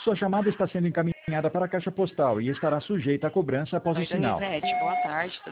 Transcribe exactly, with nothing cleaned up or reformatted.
Sua chamada está sendo encaminhada para a caixa postal e estará sujeita a cobrança após o Oi, sinal. Donizete, boa tarde, tudo